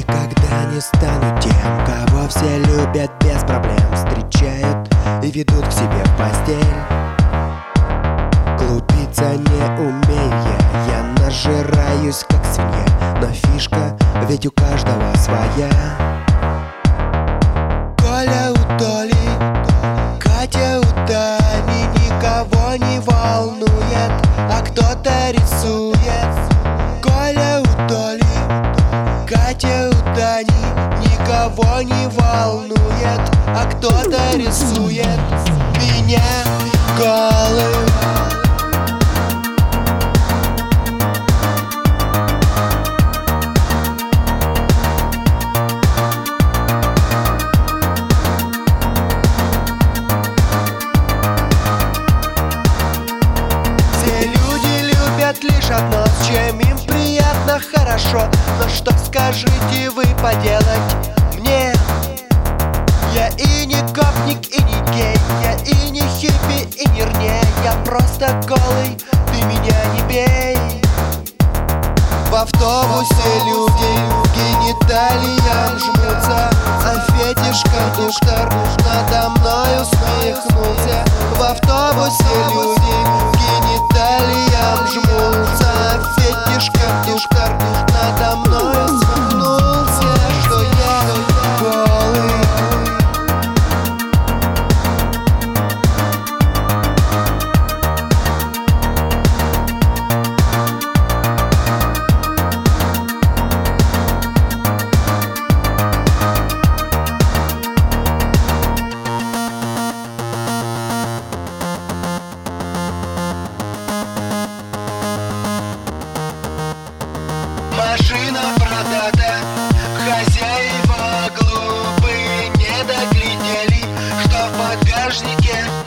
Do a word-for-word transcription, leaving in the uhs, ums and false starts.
никогда не стану тем, кого все любят без проблем, встречают и ведут к себе в постель. Глупиться не умею я, я нажираюсь как свинья, но фишка ведь у каждого своя. Коля у Толи, Катя у Тани, никого не волнует, а кто-то рисует. Коля у Толи, Катя у Тани, никого не волнует, а кто-то рисует меня голым. Лишь одно, с чем им приятно, хорошо. Но что скажете вы поделать мне? Я и не гопник, и не гей, я и не хиппи, и не рне. Я просто голый, ты меня не бей. В автобусе люди к гениталиям жмутся, а фетиш-кондуктор надо мною смехнулся. В автобусе люди к гениталиям жмутся, а фетиш-кондуктор надо мною смехнулся, что я голый. Машина продата, хозяева глупые не доглядели, что в багажнике